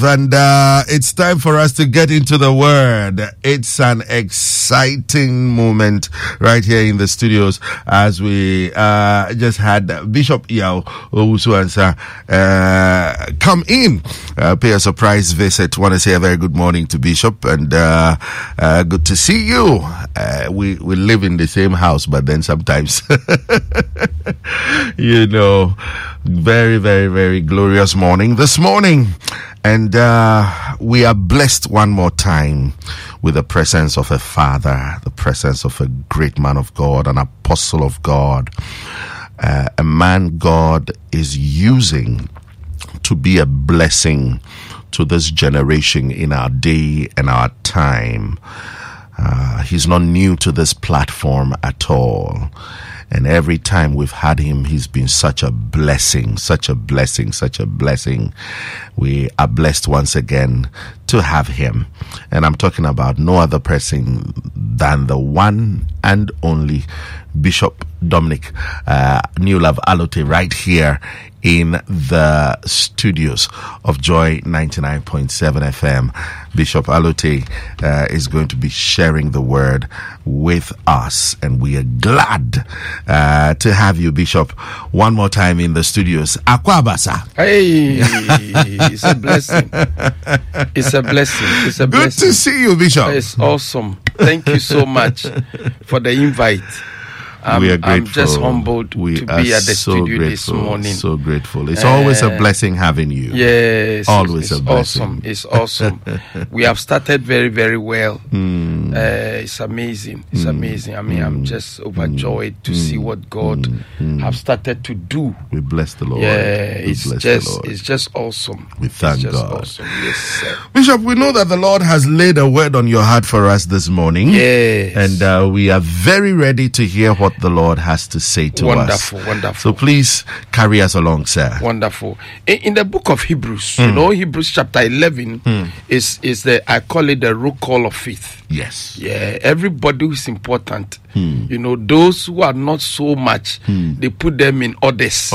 and it's time for us to get into the word. It's an exciting moment right here in the studios as we just had Bishop Yao Owusu-Ansah come in, pay a surprise visit. Want to say a very good morning to Bishop, and good to see you. We live in the same house, but then sometimes very, very, very glorious morning this morning. And we are blessed one more time with the presence of a father, the presence of a great man of God, an apostle of God, a man God is using to be a blessing to this generation in our day and our time. He's not new to this platform at all. And every time we've had him, he's been such a blessing, such a blessing, such a blessing. We are blessed once again to have him. And I'm talking about no other person than the one and only Bishop Dominic Newlove Alote right here in the studios of Joy 99.7 FM. Bishop Alote is going to be sharing the word with us, and we are glad to have you, Bishop, one more time in the studios. Akwabasa. Hey, it's a blessing. It's a blessing. It's a blessing. Good to see you, Bishop. It's awesome. Thank you so much for the invite. We are grateful. I'm just humbled to be at the studio this morning. So grateful. It's always a blessing having you. Yes. Always it's a blessing. Awesome. It's awesome. We have started very, very well. It's amazing. It's amazing. I mean, I'm just overjoyed to see what God have started to do. We bless the Lord. Yeah, it's just awesome. We thank it's just God. Awesome. Yes, sir. Bishop, we know that the Lord has laid a word on your heart for us this morning. Yes. And we are very ready to hear what the Lord has to say to us. Wonderful. So please carry us along, sir. Wonderful. In the book of Hebrews, Hebrews chapter 11 is I call it the roll call of faith. Yes. Yeah, everybody is important. Those who are not so much, they put them in others.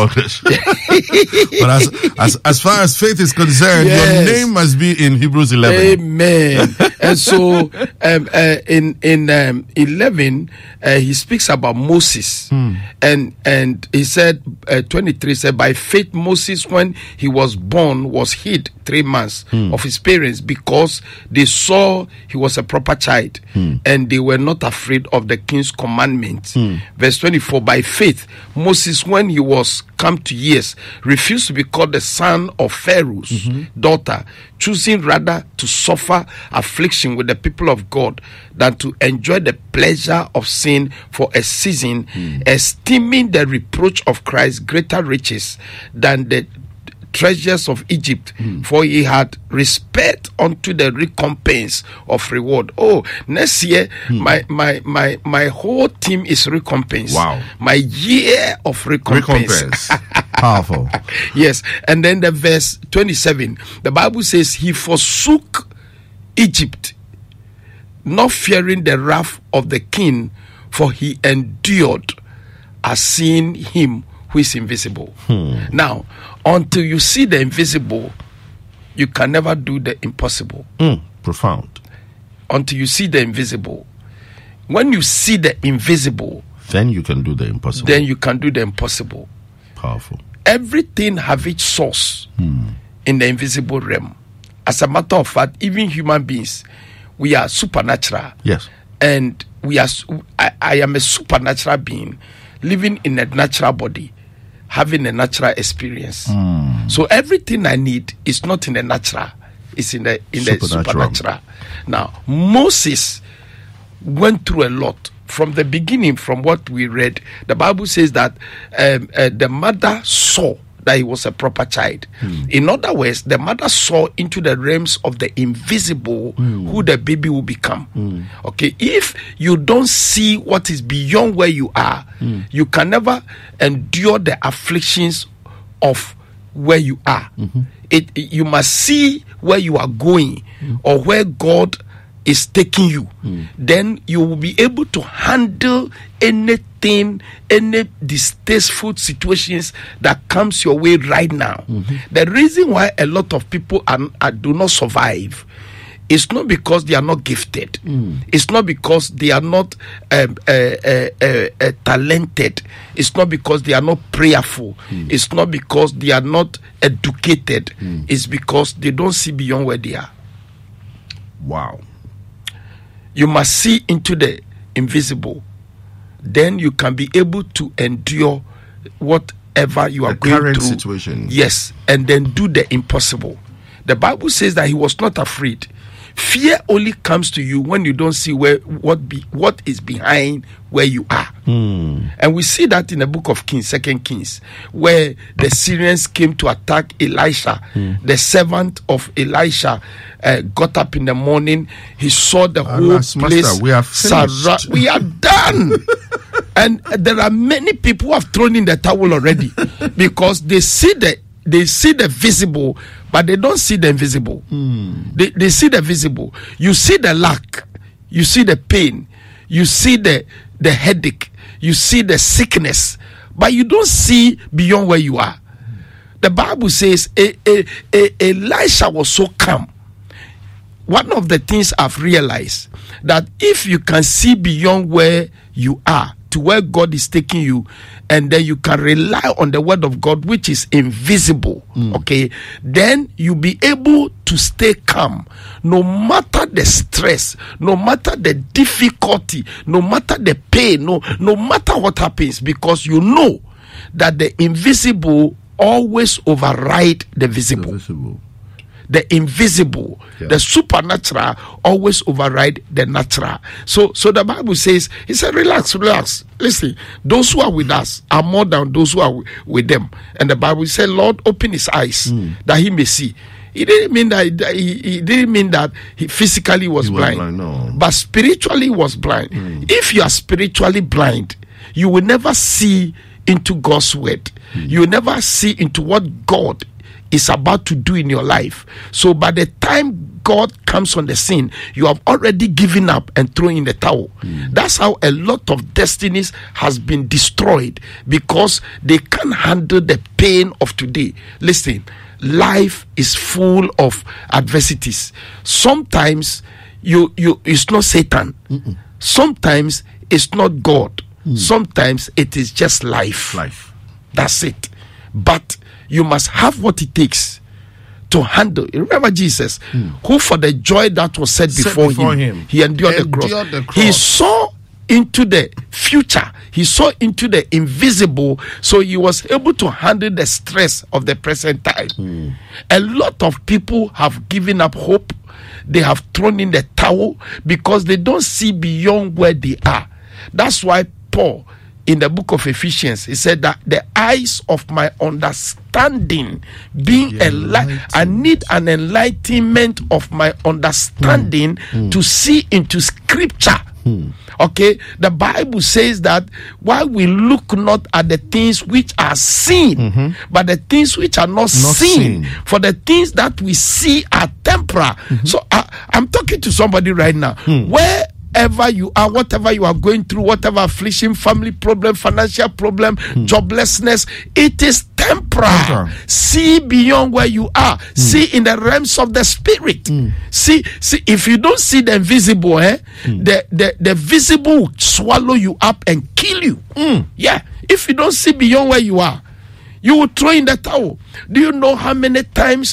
But as far as faith is concerned, your name must be in Hebrews 11. Amen. And so in 11, he speaks about Moses, and he said 23 said, by faith Moses, when he was born, was hid 3 months of his parents because they saw he was a proper child, and they were not afraid of the king's commandments. Verse 24, by faith Moses, when he was come to years, refused to be called the son of Pharaoh's daughter, choosing rather to suffer affliction with the people of God than to enjoy the pleasure of sin for a season, esteeming the reproach of Christ greater riches than the treasures of Egypt, for he had respect unto the recompense of reward. Next year my whole team is recompense. Wow. My year of recompense. Powerful. Yes. And then the verse 27, the Bible says he forsook Egypt, not fearing the wrath of the king, for he endured as seeing him who is invisible. Now, until you see the invisible, you can never do the impossible. Profound. Until you see the invisible. When you see the invisible, then you can do the impossible. Then you can do the impossible. Powerful. Everything have its source in the invisible realm. As a matter of fact, even human beings, we are supernatural. Yes. And I am a supernatural being living in a natural body, having a natural experience. So everything I need is not in the natural, it's in the supernatural. Now, Moses went through a lot. From the beginning, from what we read, the Bible says that the mother saw that he was a proper child. In other words, the mother saw into the realms of the invisible who the baby will become. Okay, if you don't see what is beyond where you are, you can never endure the afflictions of where you are. You must see where you are going or where God is taking you, then you will be able to handle anything, any distasteful situations that comes your way right now. The reason why a lot of people do not survive, it's not because they are not gifted. It's not because they are not talented. It's not because they are not prayerful. It's not because they are not educated. It's because they don't see beyond where they are. Wow. You must see into the invisible. Then you can be able to endure whatever you are going current through. Situation. Yes, and then do the impossible. The Bible says that he was not afraid. Fear only comes to you when you don't see what is behind where you are. And we see that in the book of Kings, 2 Kings, where the Syrians came to attack Elisha. The servant of Elisha got up in the morning. He saw the whole place. Master, we are finished. We are done. And there are many people who have thrown in the towel already because they see the visible, but they don't see the invisible. They see the visible. You see the lack, you see the pain, you see the headache, you see the sickness, but you don't see beyond where you are. The Bible says Elisha was so calm. One of the things I've realized, that if you can see beyond where you are to where God is taking you, and then you can rely on the word of God, which is invisible, okay, then you'll be able to stay calm no matter the stress, no matter the difficulty, no matter the pain, no matter what happens, because you know that the invisible always override the visible. The invisible, the supernatural always override the natural. So the Bible says, he said, relax. Listen, those who are with us are more than those who are with them. And the Bible said, Lord, open his eyes that he may see. It didn't mean that he didn't mean that he physically was blind, no. But spiritually was blind. If you are spiritually blind, you will never see into God's word. You will never see into what God is about to do in your life. So by the time God comes on the scene, you have already given up and thrown in the towel. That's how a lot of destinies has been destroyed, because they can't handle the pain of today. Listen, life is full of adversities. Sometimes it's not Satan. Sometimes it's not God. Sometimes it is just life. That's it. But you must have what it takes to handle. Remember Jesus, who for the joy that was set before him, he endured the cross. He saw into the future. He saw into the invisible, so he was able to handle the stress of the present time. A lot of people have given up hope. They have thrown in the towel because they don't see beyond where they are. That's why Paul, in the book of Ephesians, he said that the eyes of my understanding being enlightened, I need an enlightenment of my understanding to see into scripture. Okay, the Bible says that while we look not at the things which are seen, but the things which are not seen. For the things that we see are temporal. So I'm talking to somebody right now. Wherever you are, whatever you are going through, whatever affliction, family problem, financial problem, joblessness, it is temporal. See beyond where you are. See in the realms of the spirit. See, if you don't see the invisible, the visible will swallow you up and kill you. Yeah, if you don't see beyond where you are, you will throw in the towel. Do you know how many times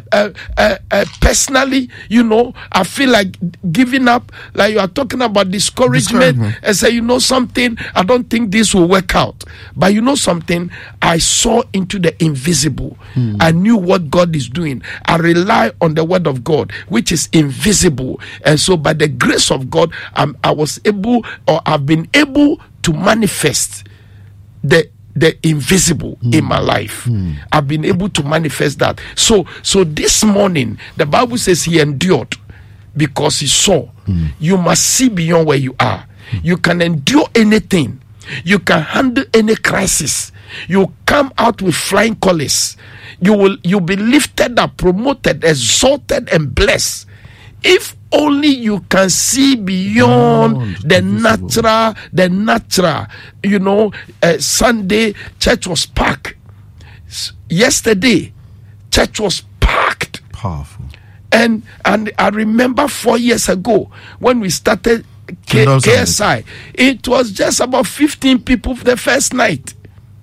personally, I feel like giving up? Like you are talking about discouragement and say, you know something, I don't think this will work out. But you know something, I saw into the invisible. I knew what God is doing. I rely on the word of God, which is invisible. And so by the grace of God, I was able, or I've been able to manifest the invisible in my life. I've been able to manifest that. So this morning, the Bible says he endured because he saw. You must see beyond where you are. You can endure anything. You can handle any crisis. You come out with flying colors. You'll be lifted up, promoted, exalted, and blessed If only you can see beyond the natural. Sunday church was packed. Yesterday church was packed. Powerful. And I remember 4 years ago when we started KSI, it was just about 15 people the first night.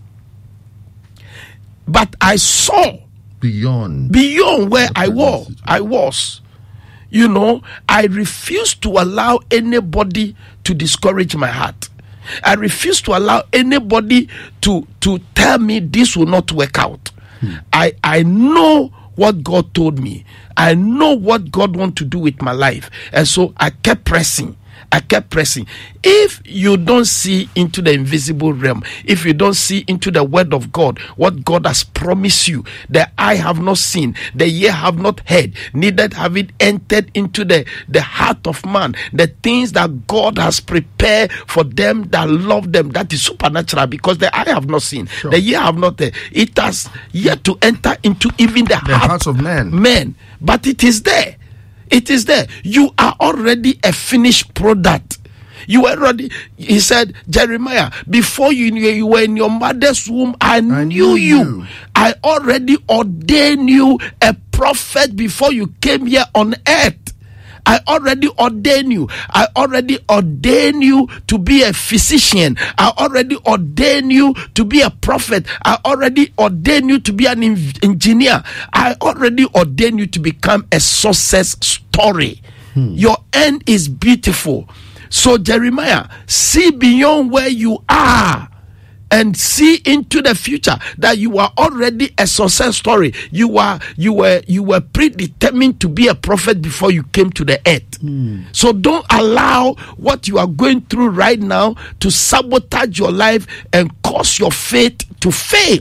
But I saw beyond where I was. I refuse to allow anybody to discourage my heart. I refuse to allow anybody to tell me this will not work out. I know what God told me. I know what God wants to do with my life. And so I kept pressing. If you don't see into the invisible realm, if you don't see into the word of God, what God has promised you, the eye have not seen, the ear have not heard, neither have it entered into the heart of man, the things that God has prepared for them that love them, that is supernatural, because the eye have not seen, the ear have not heard, it has yet to enter into even the hearts of men, but it is there. It is there. You are already a finished product. He said, Jeremiah, before you were in your mother's womb, I knew you. I already ordained you a prophet before you came here on earth. I already ordained you. I already ordained you to be a physician. I already ordained you to be a prophet. I already ordained you to be an engineer. I already ordained you to become a success story. Your end is beautiful. So Jeremiah, see beyond where you are and see into the future, that you are already a success story. You were predetermined to be a prophet before you came to the earth. So don't allow what you are going through right now to sabotage your life and cause your faith to fail.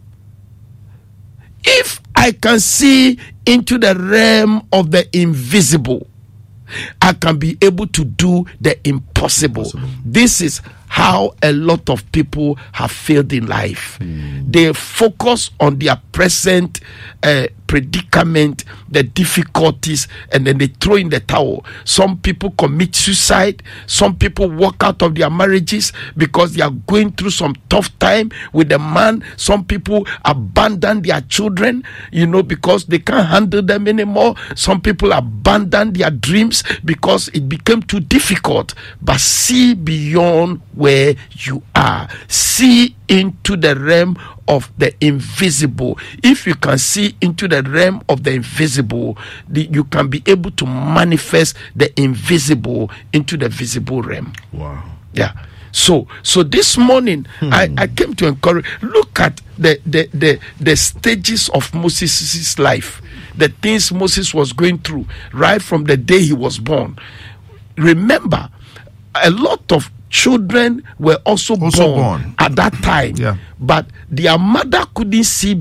If I can see into the realm of the invisible, I can be able to do the impossible. This is how a lot of people have failed in life. They focus on their present predicament, the difficulties, and then they throw in the towel. Some people commit suicide. Some people walk out of their marriages because they are going through some tough time with a man. Some people abandon their children, because they can't handle them anymore. Some people abandon their dreams because it became too difficult. But see beyond where you are. See into the realm of the invisible. If you can see into the realm of the invisible, you can be able to manifest the invisible into the visible realm. Wow. Yeah. So this morning I came to encourage. Look at the stages of Moses' life, the things Moses was going through right from the day he was born. Remember, a lot of children were also born at that time, but their mother couldn't see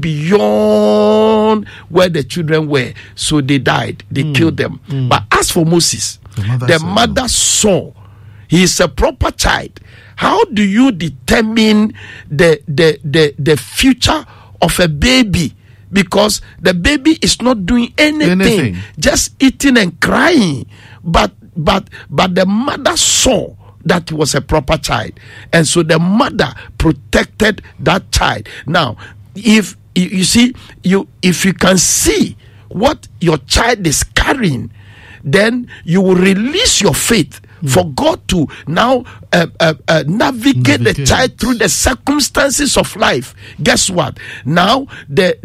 beyond where the children were, so they died. They killed them. But as for Moses, the mother saw. He is a proper child. How do you determine the future of a baby? Because the baby is not doing anything. Just eating and crying. But the mother saw that he was a proper child, and so the mother protected that child. Now, if you can see what your child is carrying, then you will release your faith for God to now navigate the child through the circumstances of life. Guess what? Now the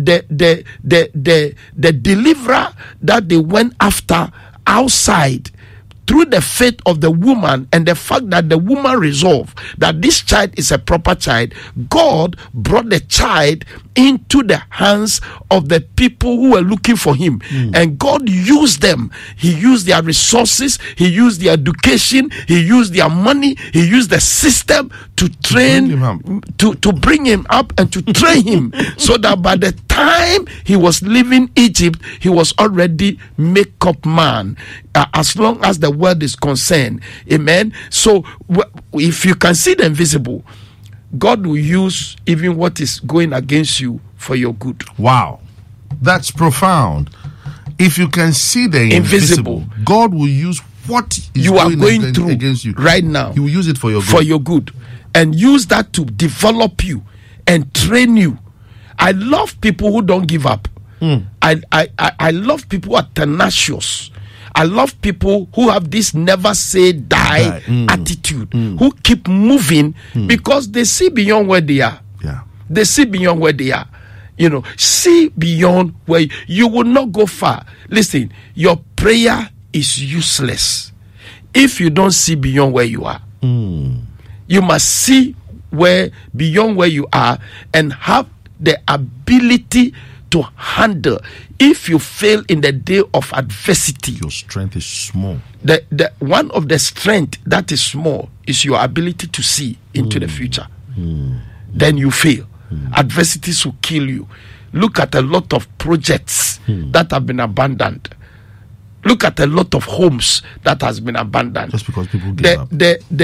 deliverer that they went after outside, through the faith of the woman and the fact that the woman resolved that this child is a proper child, God brought the child into the hands of the people who were looking for him. And God used them. He used their resources, he used their education, he used their money, he used the system to train to bring him up and to train him, so that by the time he was leaving Egypt, he was already make-up man, as long as the word is concerned. Amen. So if you can see the invisible, God will use even what is going against you for your good. Wow, that's profound. If you can see the invisible, God will use what you are going through against you right now. He will use it for your good. For your good. And use that to develop you and train you. I love people who don't give up. I love people who are tenacious. I love people who have this never say die attitude, who keep moving because they see beyond where they are. Yeah. They see beyond where they are. You know, see beyond where you will not go far. Listen, your prayer is useless if you don't see beyond where you are. You must see beyond where you are and have the ability to handle. If you fail in the day of adversity, your strength is small. The one of the strength that is small is your ability to see into the future. Then you fail. Adversities will kill you. Look at a lot of projects that have been abandoned. Look at a lot of homes that has been abandoned. Just because people give up.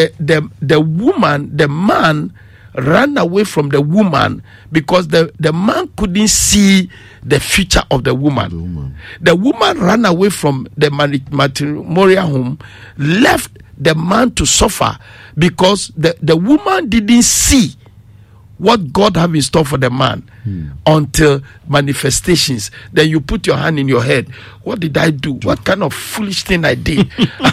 The man ran away from the woman because the man couldn't see the future of the woman. The woman ran away from the matrimonial home, left the man to suffer because the woman didn't see what God have in store for the man until manifestations. Then you put your hand in your head. What did I do? What kind of foolish thing I did?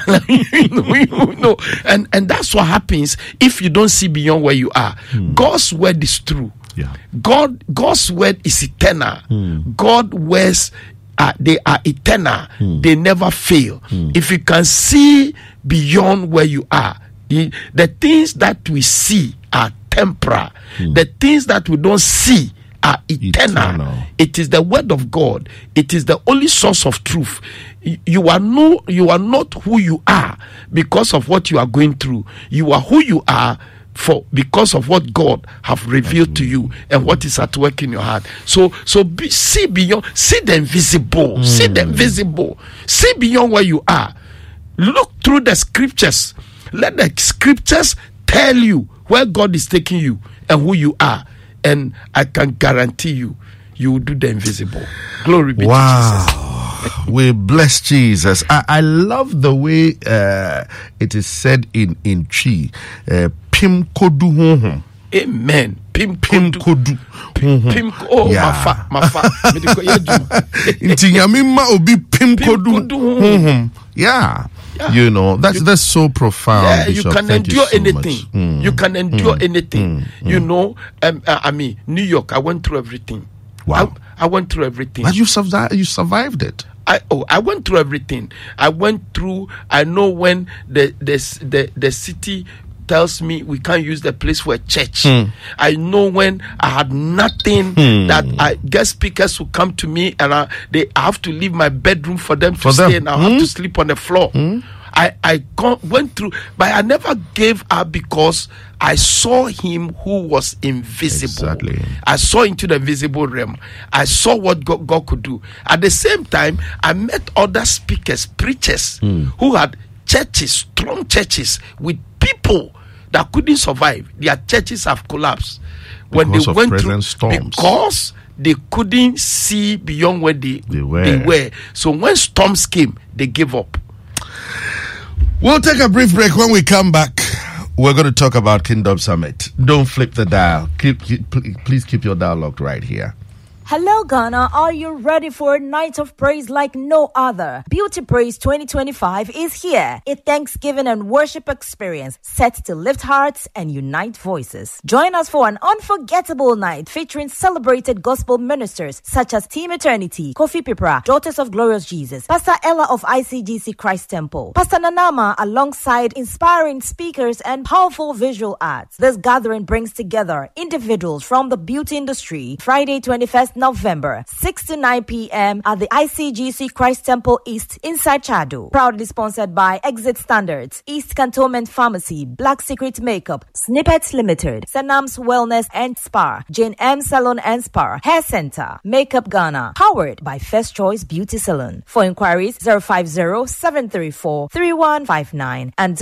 you know. And that's what happens if you don't see beyond where you are. God's word is true. Yeah. God's word is eternal. God's words they are eternal. They never fail. If you can see beyond where you are, the things that we see are temporal. The things that we don't see are eternal. It is the word of God. It is the only source of truth. You are not who you are because of what you are going through. You are who you are because of what God have revealed to you and what is at work in your heart. See beyond, see the invisible, see the invisible, see beyond where you are. Look through the scriptures. Let the scriptures tell you where God is taking you and who you are, and I can guarantee you will do the invisible. Glory be to Jesus. We bless Jesus. I love the way it is said in Chi. Pim kodu honhom. Amen. Pim kodu. Oh, yeah. Mafa. Inti yamima obi pim kodu honhom. Yeah. Yeah. You know, that's so profound. Yeah, you can endure anything. You can endure anything. You know, I mean, New York, I went through everything. Wow. I went through everything. But you survived it. I went through everything. I know when the city tells me we can't use the place for a church. I know when I had nothing that guest speakers will come to me and I have to leave my bedroom for them to stay and I have to sleep on the floor. I went through, but I never gave up because I saw him who was invisible. Exactly. I saw into the visible realm. I saw what God could do. At the same time, I met other speakers, preachers who had churches, strong churches with people that couldn't survive. Their churches have collapsed when they went through storms. Because they couldn't see beyond where they were. So when storms came, they gave up. We'll take a brief break. When we come back, we're going to talk about Kingdom Summit. Don't flip the dial. Please keep your dial locked right here. Hello, Ghana. Are you ready for a night of praise like no other? Beauty Praise 2025 is here. A Thanksgiving and worship experience set to lift hearts and unite voices. Join us for an unforgettable night featuring celebrated gospel ministers such as Team Eternity, Kofi Pipra, Daughters of Glorious Jesus, Pastor Ella of ICGC Christ Temple, Pastor Nanama, alongside inspiring speakers and powerful visual arts. This gathering brings together individuals from the beauty industry. Friday, 21st November, 6 to 9 p.m. at the ICGC Christ Temple East inside Chadu. Proudly sponsored by Exit Standards, East Cantonment Pharmacy, Black Secret Makeup, Snippets Limited, Sanam's Wellness and Spa, Jane M Salon and Spa, Hair Center, Makeup Ghana, powered by First Choice Beauty Salon. For inquiries, 050-734-3159 and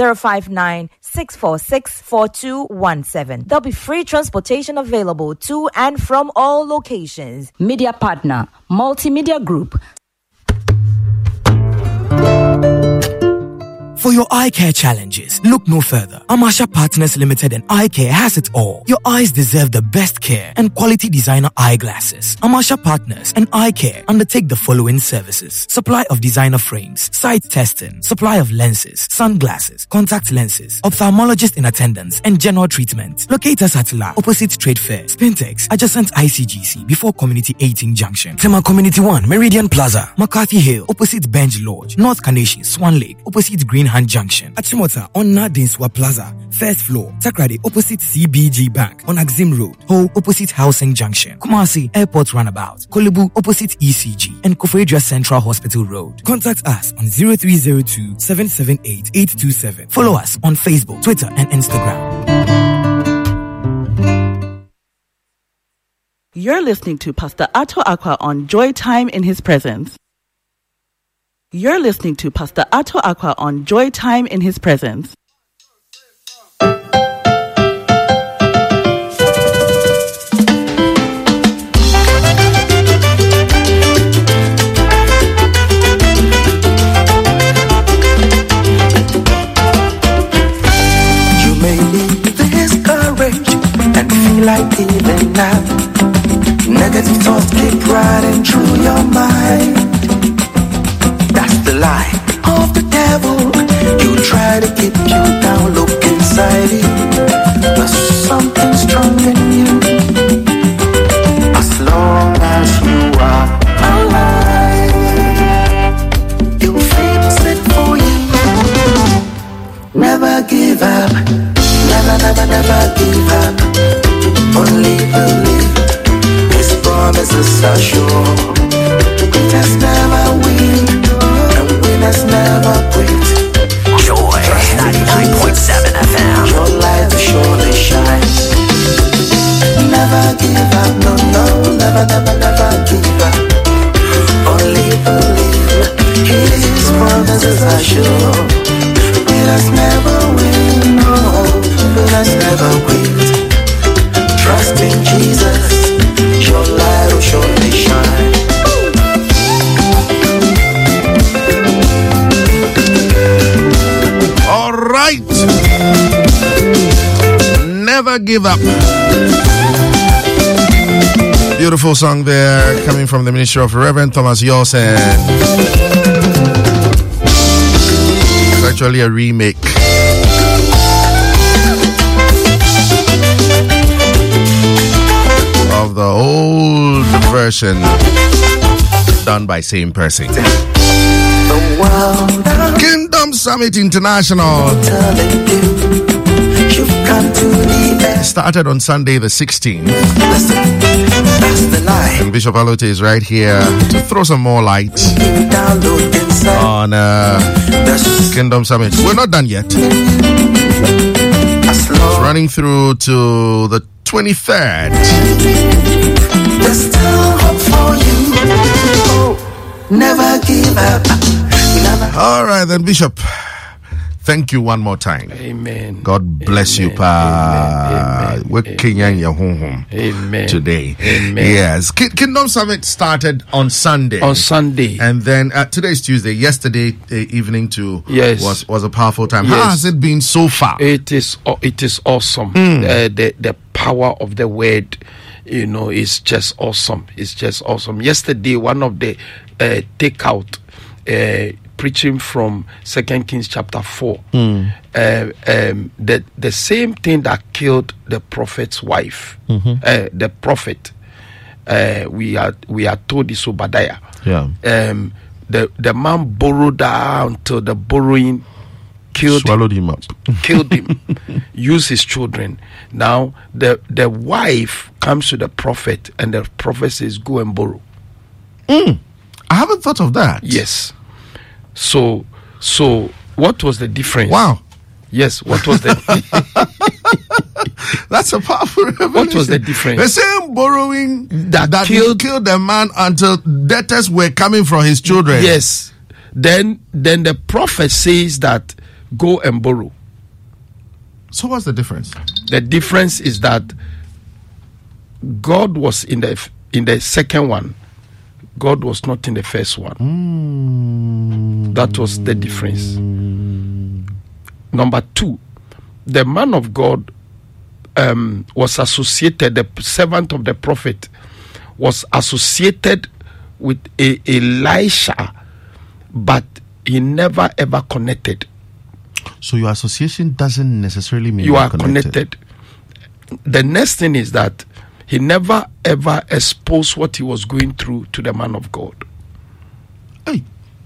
059-646-4217. There'll be free transportation available to and from all locations. Media partner, Multimedia Group. eye care challenges? Look no further. Amasha Partners Limited and Eye Care has it all. Your eyes deserve the best care and quality designer eyeglasses. Amasha Partners and Eye Care undertake the following services: supply of designer frames, sight testing, supply of lenses, sunglasses, contact lenses, ophthalmologist in attendance, and general treatment. Locate us at La opposite Trade Fair, Spintex, adjacent ICGC before Community 18 Junction. Tema Community 1, Meridian Plaza, McCarthy Hill, opposite Bench Lodge, North Carnation, Swan Lake, opposite Green Hand Junction. Achimota on Nadinswa Plaza, first floor, Takrady, opposite CBG Bank, on Axim Road, Ho, opposite Housing Junction, Kumasi, Airport Runabout, Kolebu, opposite ECG, and Kofedra Central Hospital Road. Contact us on 0302 778 827. Follow us on Facebook, Twitter, and Instagram. You're listening to Pastor Ato Aqua on Joy Time in His Presence. You're listening to Pastor Ato Aqua on Joy Time in His Presence. You may be discouraged and feel like giving up. Negative thoughts keep running through your mind. That's the lie of the devil. You try to keep you down, look inside you. There's something strong in you. As long as you are alive, you'll fix it for you. Never give up. Never, never, never give up. Only believe. Promises are sure. Winners never win, and winners never quit. Joy 99.7 FM. Your light will surely shine. Never give up, no, no, never, never, never give up. Only believe. His promises are sure. Winners never win, no, winners never quit. Trust in Jesus. Your light will surely shine. All right. Never give up. Beautiful song there coming from the ministry of Reverend Thomas Yosen. It's actually a remake. Of the old version done by same person. Kingdom Summit International started on Sunday the 16th. And Bishop Alote is right here to throw some more light on Kingdom Summit. We're not done yet. It's running through to the 23rd. There's still hope for you. Never give up. Never. All right, then, Bishop. Thank you one more time. Amen. God bless you, Pa. We're Kenyan Yahoo Amen. Today. Amen. Yes. Kingdom Summit started on Sunday. On Sunday. And then today's Tuesday. Yesterday evening too was a powerful time. Yes. How has it been so far? It is awesome. The power of the word, is just awesome. It's just awesome. Yesterday, one of the takeout preaching from 2 Kings chapter 4, the same thing that killed the prophet's wife, the prophet, we are told is Obadiah. Yeah. The man borrowed her until the borrowing swallowed him up. Killed him. Used his children. Now the wife comes to the prophet, and the prophet says, "Go and borrow." I haven't thought of that. Yes. So what was the difference? Wow. Yes, what was the That's a powerful revelation. What was the difference? The same borrowing that killed the man until debtors were coming from his children. Yes. Then the prophet says that go and borrow. So what's the difference? The difference is that God was in the second one. God was not in the first one. That was the difference. Number 2, the man of God was associated, the servant of the prophet was associated with Elisha, but he never ever connected. So your association doesn't necessarily mean you are connected. The next thing is that he never ever exposed what he was going through to the man of God. Hey.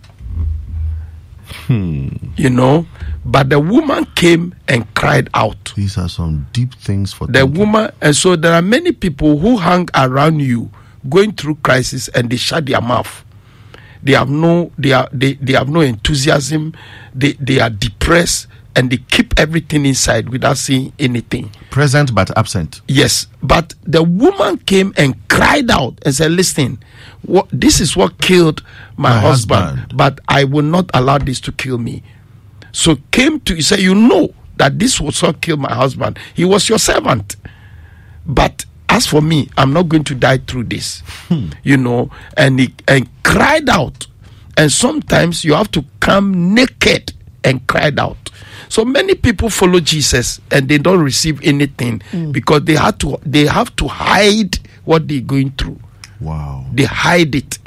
You know, but the woman came and cried out. These are some deep things for the thinking. Woman, and so there are many people who hang around you going through crisis and they shut their mouth. They have no enthusiasm. They are depressed and they keep everything inside without saying anything. Present but absent. Yes, but the woman came and cried out and said, listen, this is what killed my husband, but I will not allow this to kill me. So he said, you know that this was what killed my husband. He was your servant. But as for me, I'm not going to die through this. You know, and he cried out. And sometimes you have to come naked and cried out. So many people follow Jesus and they don't receive anything because they have to hide what they're going through. Wow. They hide it.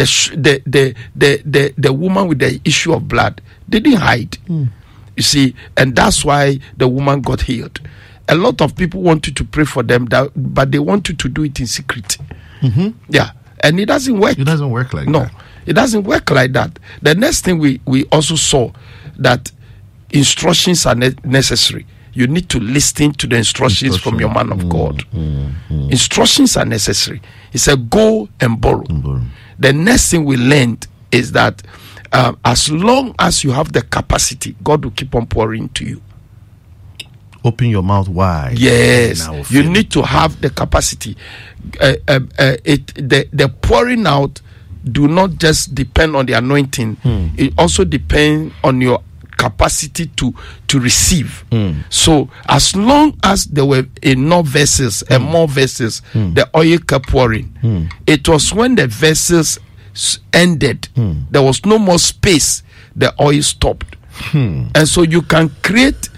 The woman with the issue of blood, they didn't hide. You see, and that's why the woman got healed. A lot of people want you to pray for them, but they want you to do it in secret. Yeah, and it doesn't work. It doesn't work like that. No, it doesn't work like that. The next thing we also saw that instructions are necessary. You need to listen to the instructions from your man of God. Instructions are necessary. He said, go and borrow. The next thing we learned is that as long as you have the capacity, God will keep on pouring to you. Open your mouth wide. Yes, you need to have the capacity. The pouring out do not just depend on the anointing. It also depends on your capacity to receive. So as long as there were enough vessels and more vessels, the oil kept pouring. It was when the vessels ended, there was no more space, the oil stopped. And so you can create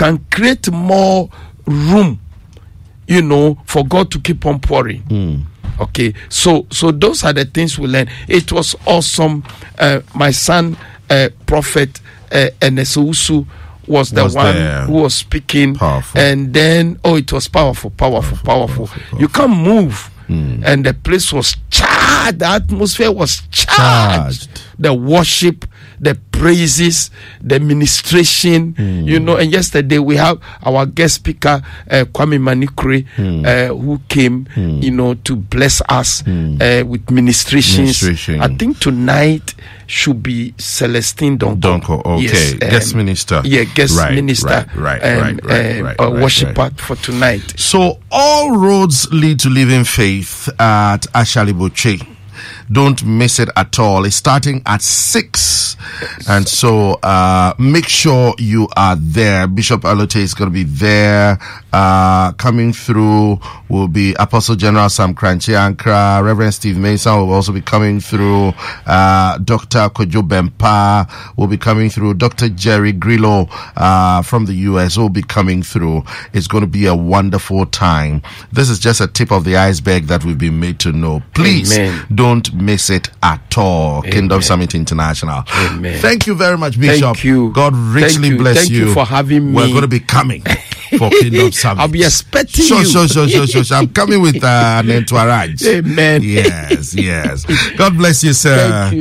more room, you know, for God to keep on pouring. Okay, so those are the things we learn. It was awesome. My son, Prophet Enesousu was the one who was speaking. Powerful. And then it was powerful. You can't move. And the place was charged. The atmosphere was charged. The worship, the praises, the ministration, you know. And yesterday we have our guest speaker, Kwame Manikure, who came, you know, to bless us with ministrations. I think tonight should be Celestine Donko. Okay, yes, guest minister. Yeah, guest minister. Right. Worshiper for tonight. So all roads lead to living faith at Ashaliboche. Don't miss it at all. It's starting at 6. And so make sure you are there. Bishop Alote is going to be there. Coming through will be Apostle General Sam Kranchi Ankra. Reverend Steve Mason will also be coming through. Dr. Kojo Bempa will be coming through. Dr. Jerry Grillo from the US will be coming through. It's going to be a wonderful time. This is just a tip of the iceberg that we've been made to know. Please don't miss it at all. Amen. Kingdom Summit International. Amen. Thank you very much, Bishop. Thank you. God richly bless Thank you for having me. We're going to be coming for Kingdom Summit. I'll be expecting you. Sure. I'm coming with an entourage. Amen. Yes. God bless you, sir. Thank you.